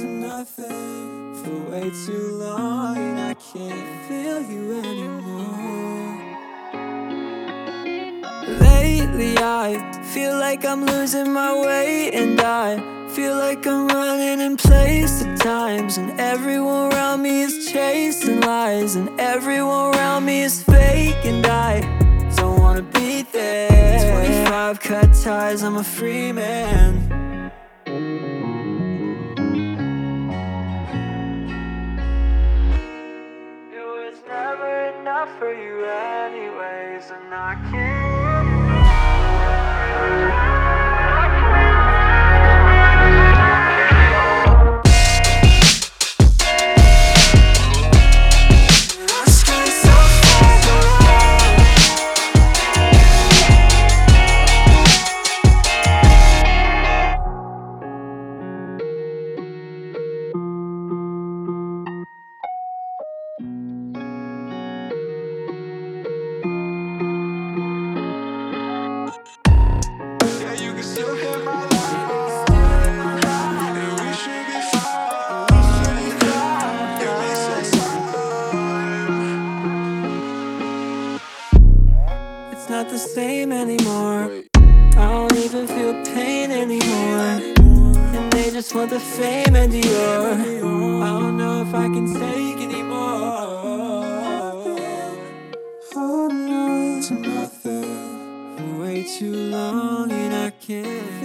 to nothing for way too long, and I can't feel you anymore. Lately I feel like I'm losing my way, and I feel like I'm running in place at times, and everyone around me is chasing lies, and everyone around me is fake, and I don't wanna be there. 25 cut ties, I'm a free man. It was never enough for you anyways, and I can't. It's not the same anymore. I don't even feel pain anymore, and they just want the fame and Dior. I don't know if I can take anymore. Holding on to nothing for way too long, and I can't